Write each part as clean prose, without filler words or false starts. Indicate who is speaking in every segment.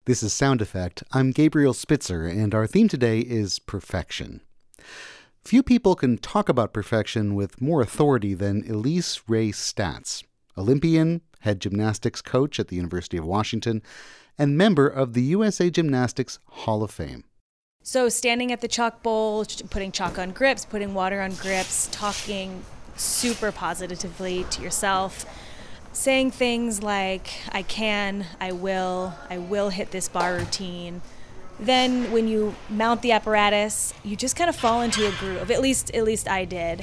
Speaker 1: This is Sound Effect. I'm Gabriel Spitzer, and our theme today is perfection. Few people can talk about perfection with more authority than Elise Ray Statz, Olympian, head gymnastics coach at the University of Washington, and member of the USA Gymnastics Hall of Fame.
Speaker 2: So standing at the chalk bowl, putting chalk on grips, putting water on grips, talking super positively to yourself, saying things like, I can, I will hit this bar routine. Then when you mount the apparatus, you just kind of fall into a groove. At least I did.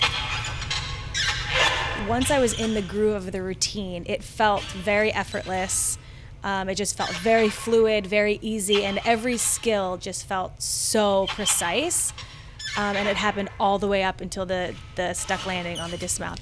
Speaker 2: Once I was in the groove of the routine, it felt very effortless. It just felt very fluid, very easy, and every skill just felt so precise. And it happened all the way up until the stuck landing on the dismount.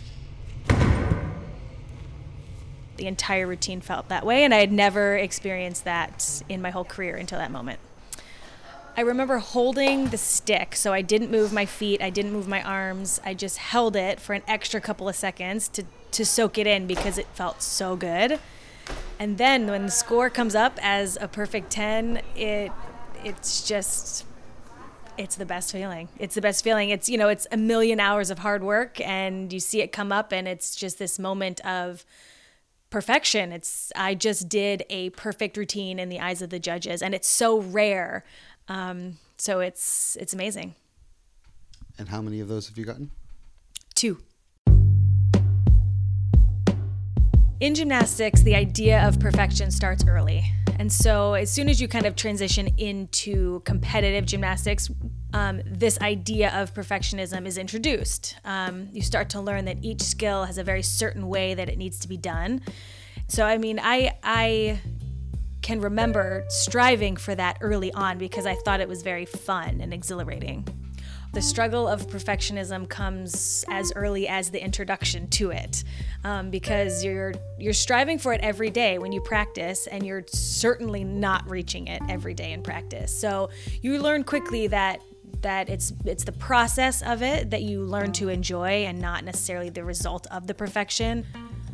Speaker 2: The entire routine felt that way, and I had never experienced that in my whole career until that moment. I remember holding the stick, so I didn't move my feet, I didn't move my arms, I just held it for an extra couple of seconds to soak it in because it felt so good. And then when the score comes up as a perfect 10, it's the best feeling. It's the best feeling. It's a million hours of hard work, and you see it come up, and it's just this moment of perfection. I just did a perfect routine in the eyes of the judges, and it's so rare. So it's amazing.
Speaker 1: And how many of those have you gotten?
Speaker 2: 2. In gymnastics, the idea of perfection starts early. And so as soon as you kind of transition into competitive gymnastics, this idea of perfectionism is introduced. You start to learn that each skill has a very certain way that it needs to be done. So, I can remember striving for that early on because I thought it was very fun and exhilarating. The struggle of perfectionism comes as early as the introduction to it, because you're striving for it every day when you practice, and you're certainly not reaching it every day in practice. So you learn quickly that it's the process of it that you learn to enjoy, and not necessarily the result of the perfection.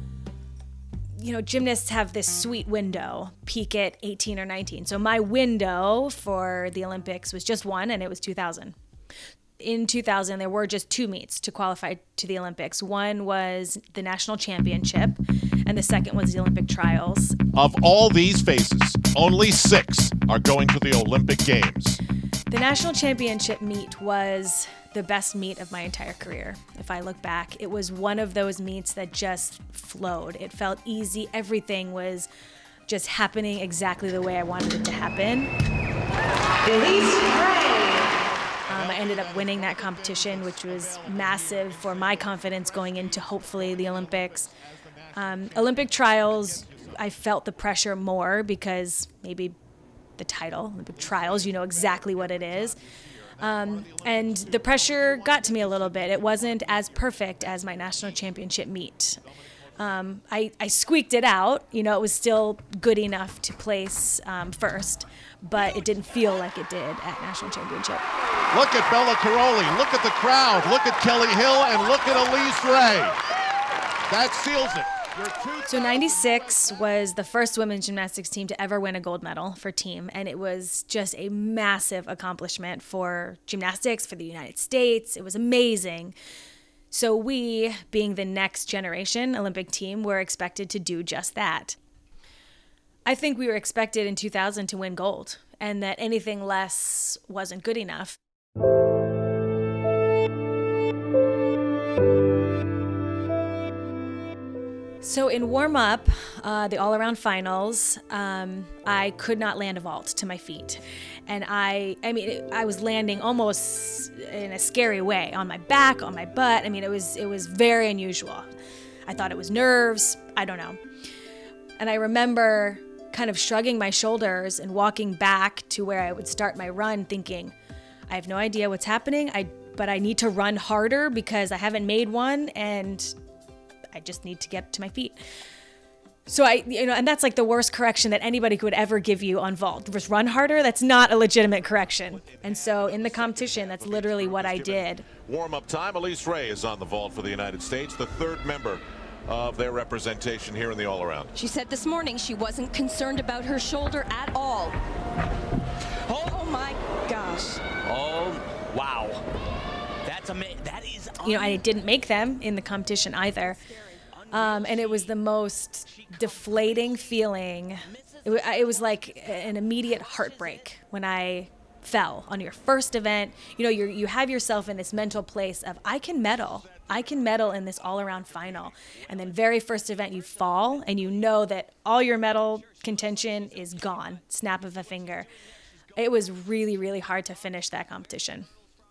Speaker 2: Gymnasts have this sweet window, peak at 18 or 19. So my window for the Olympics was just one, and it was 2000. In 2000, there were just 2 meets to qualify to the Olympics. One was the national championship, and the second was the Olympic trials.
Speaker 3: Of all these faces, only 6 are going to the Olympic Games.
Speaker 2: The national championship meet was the best meet of my entire career. If I look back, it was one of those meets that just flowed. It felt easy. Everything was just happening exactly the way I wanted it to happen.
Speaker 4: Elise Ray.
Speaker 2: I ended up winning that competition, which was massive for my confidence going into hopefully the Olympics. Olympic trials, I felt the pressure more because maybe the title, Olympic trials, you know exactly what it is. And the pressure got to me a little bit. It wasn't as perfect as my national championship meet. I squeaked it out. It was still good enough to place first, but it didn't feel like it did at national championship.
Speaker 3: Look at Bella Caroli, look at the crowd, look at Kelly Hill, and look at Elise Ray. That seals it.
Speaker 2: So 96 was the first women's gymnastics team to ever win a gold medal for team, and it was just a massive accomplishment for gymnastics, for the United States. It was amazing. So we, being the next generation Olympic team, were expected to do just that. I think we were expected in 2000 to win gold, and that anything less wasn't good enough. So in warm-up, the all-around finals, I could not land a vault to my feet. And I was landing almost in a scary way, on my back, on my butt. It was very unusual. I thought it was nerves, I don't know. And I remember kind of shrugging my shoulders and walking back to where I would start my run thinking, I have no idea what's happening, but I need to run harder because I haven't made one, and I just need to get to my feet. So and that's like the worst correction that anybody could ever give you on vault. Just run harder, that's not a legitimate correction. And so in the competition, that's literally what I did.
Speaker 3: Warm-up time, Elise Ray is on the vault for the United States, the third member of their representation here in the all-around.
Speaker 4: She said this morning she wasn't concerned about her shoulder at all.
Speaker 2: I didn't make them in the competition either. And it was the most deflating feeling. It was like an immediate heartbreak when I fell on your first event. You have yourself in this mental place of, I can medal in this all-around final. And then very first event you fall, and you know that all your medal contention is gone, snap of a finger. It was really, really hard to finish that competition.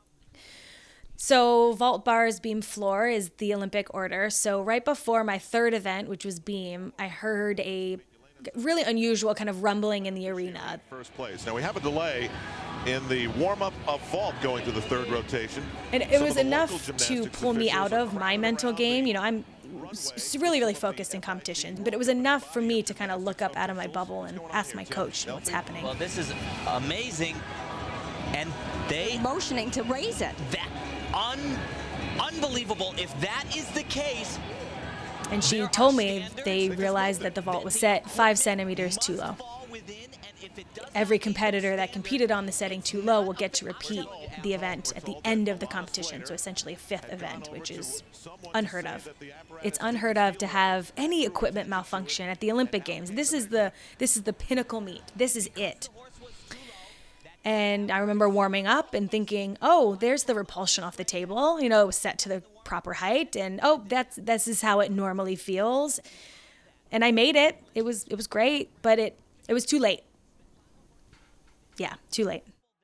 Speaker 2: So vault, bars, beam, floor is the Olympic order. So right before my third event, which was beam, I heard a really unusual kind of rumbling in the arena.
Speaker 3: First place. Now we have a delay in the warm-up of vault going to the third rotation.
Speaker 2: And it was enough to pull me out of my mental game. I'm really, really focused in competition, but it was enough for me to kind of look up out of my bubble and ask my coach what's happening.
Speaker 5: Well, this is amazing, and they
Speaker 6: motioning to raise it.
Speaker 5: That unbelievable. If that is the case.
Speaker 2: And she told me they realized that the vault was set 5 centimeters too low. Every competitor that competed on the setting too low will get to repeat the event at the end of the competition, so essentially a 5th event, which is unheard of. It's unheard of to have any equipment malfunction at the Olympic Games. This is the pinnacle meet. This is it. And I remember warming up and thinking, oh, there's the repulsion off the table. It was set to the proper height, and this is how it normally feels. And I made it. It was great, but it was too late. Yeah, too late.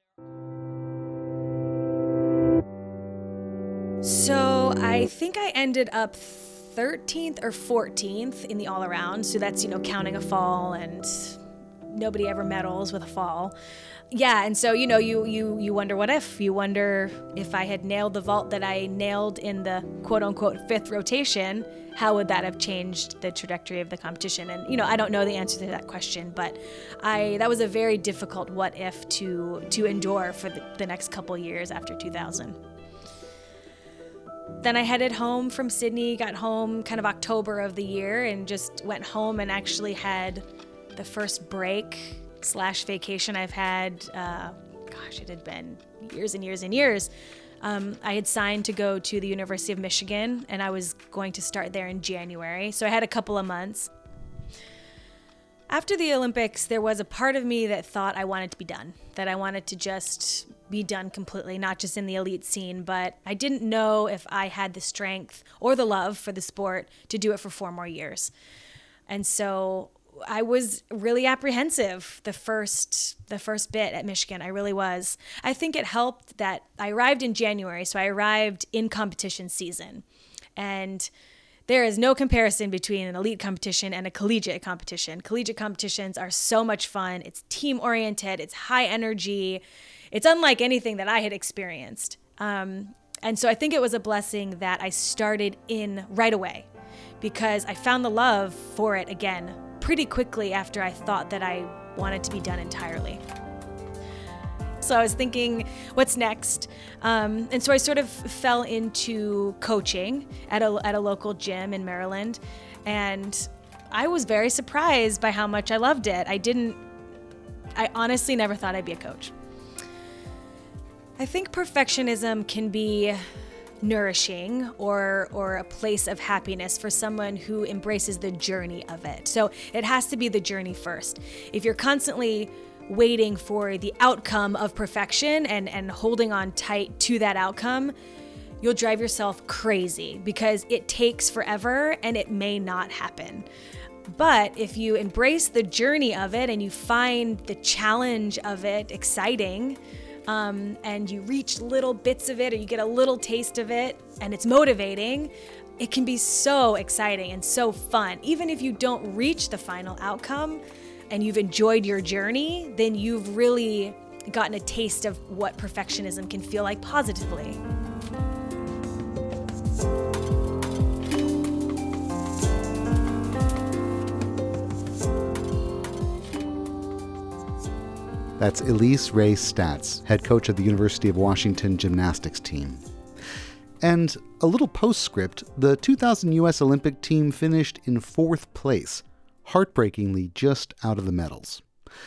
Speaker 2: So I think I ended up 13th or 14th in the all-around. So that's, counting a fall, and nobody ever medals with a fall. Yeah, and so, you wonder what if. You wonder if I had nailed the vault that I nailed in the quote-unquote 5th rotation, how would that have changed the trajectory of the competition? And, I don't know the answer to that question, but that was a very difficult what if to endure for the next couple years after 2000. Then I headed home from Sydney, got home kind of October of the year, and just went home and actually had the first break/vacation I've had. It had been years and years and years. I had signed to go to the University of Michigan, and I was going to start there in January. So I had a couple of months. After the Olympics, there was a part of me that thought I wanted to be done, that I wanted to just be done completely, not just in the elite scene, but I didn't know if I had the strength or the love for the sport to do it for 4 more years. And so I was really apprehensive the first bit at Michigan. I really was. I think it helped that I arrived in January, so I arrived in competition season. And there is no comparison between an elite competition and a collegiate competition. Collegiate competitions are so much fun. It's team-oriented. It's high energy. It's unlike anything that I had experienced. And so I think it was a blessing that I started in right away, because I found the love for it again pretty quickly after I thought that I wanted to be done entirely. So I was thinking, what's next? And so I sort of fell into coaching at a local gym in Maryland. And I was very surprised by how much I loved it. I honestly never thought I'd be a coach. I think perfectionism can be nourishing or a place of happiness for someone who embraces the journey of it. So it has to be the journey first. If you're constantly waiting for the outcome of perfection and holding on tight to that outcome, you'll drive yourself crazy because it takes forever and it may not happen. But if you embrace the journey of it and you find the challenge of it exciting, and you reach little bits of it, or you get a little taste of it, and it's motivating, it can be so exciting and so fun. Even if you don't reach the final outcome and you've enjoyed your journey, then you've really gotten a taste of what perfectionism can feel like positively.
Speaker 1: That's Elise Ray Statz, head coach of the University of Washington gymnastics team. And a little postscript, the 2000 U.S. Olympic team finished in 4th place, heartbreakingly just out of the medals.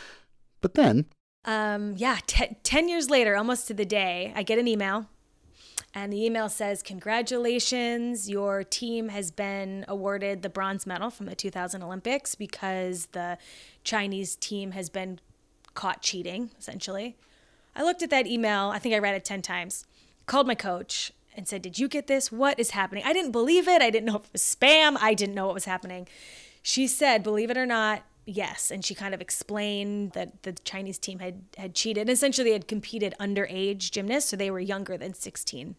Speaker 1: But then...
Speaker 2: 10 years later, almost to the day, I get an email And the email says, congratulations, your team has been awarded the bronze medal from the 2000 Olympics because the Chinese team has been caught cheating, essentially. I looked at that email. I think I read it 10 times. Called my coach and said, did you get this? What is happening? I didn't believe it. I didn't know if it was spam. I didn't know what was happening. She said, believe it or not, yes. And she kind of explained that the Chinese team had cheated. Essentially, they had competed underage gymnasts, so they were younger than 16.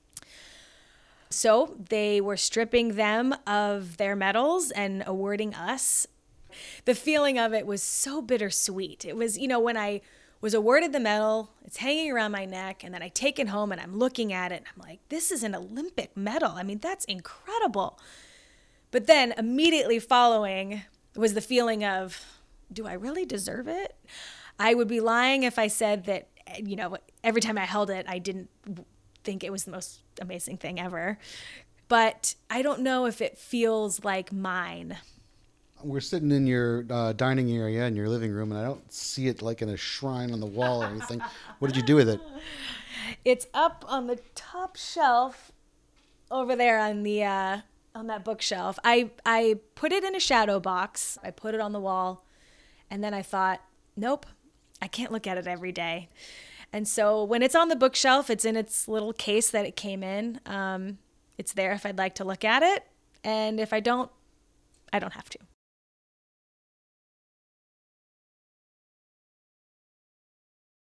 Speaker 2: So they were stripping them of their medals and awarding us. The feeling of it was so bittersweet. It was, when I was awarded the medal, it's hanging around my neck, and then I take it home and I'm looking at it and I'm like, this is an Olympic medal. I mean, that's incredible. But then immediately following was the feeling of, do I really deserve it? I would be lying if I said that, every time I held it, I didn't think it was the most amazing thing ever. But I don't know if it feels like mine.
Speaker 1: We're sitting in your dining area in your living room, and I don't see it like in a shrine on the wall or anything. What did you do with it?
Speaker 2: It's up on the top shelf over there on the on that bookshelf. I put it in a shadow box. I put it on the wall, and then I thought, nope, I can't look at it every day. And so when it's on the bookshelf, it's in its little case that it came in. It's there if I'd like to look at it, and if I don't have to.